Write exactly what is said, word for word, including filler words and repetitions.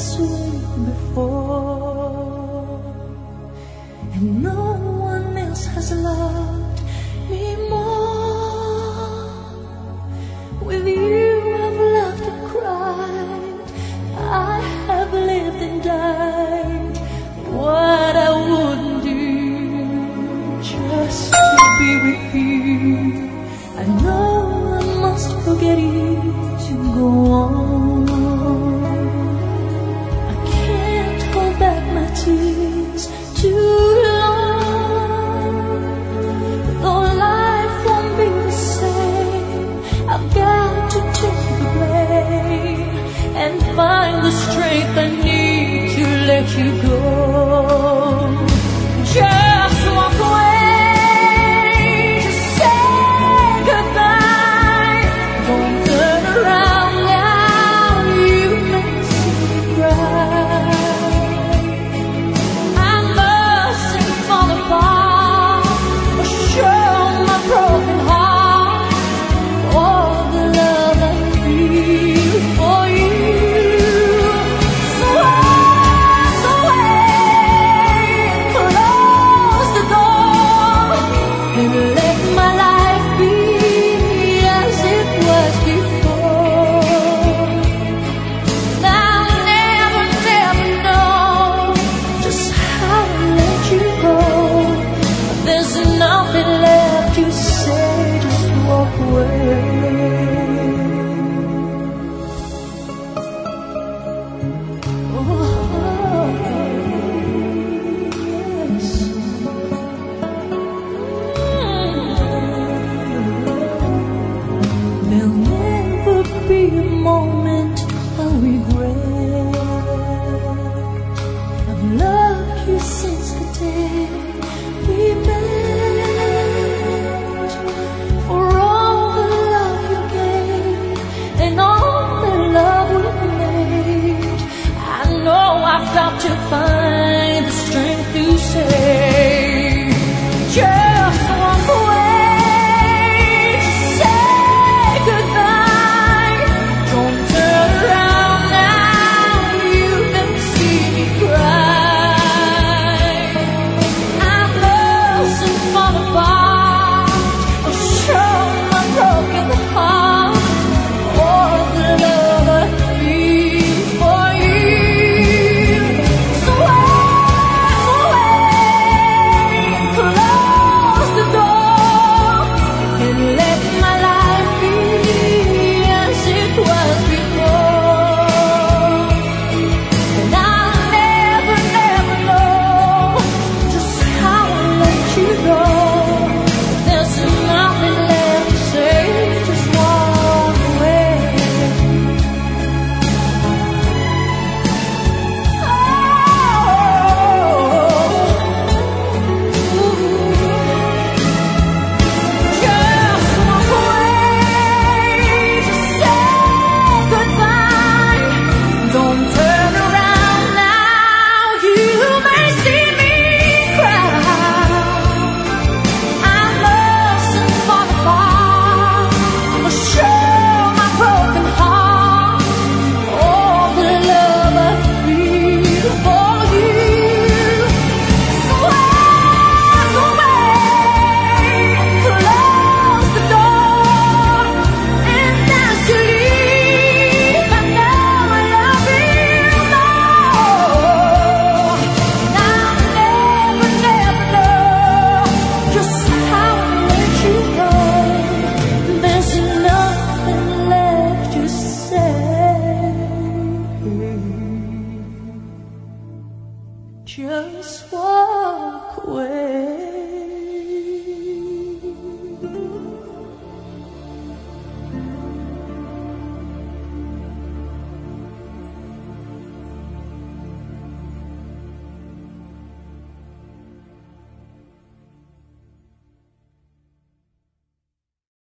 this way before, and no one else has loved me more. With you I've laughed and cried, I have lived and died. What I wouldn't do just to be with you. I know I must forget you to go on. I can't hold back my tears too long. Though life won't be the same, I've got to take the blame and find the strength I need to let you go. Just walk away. To find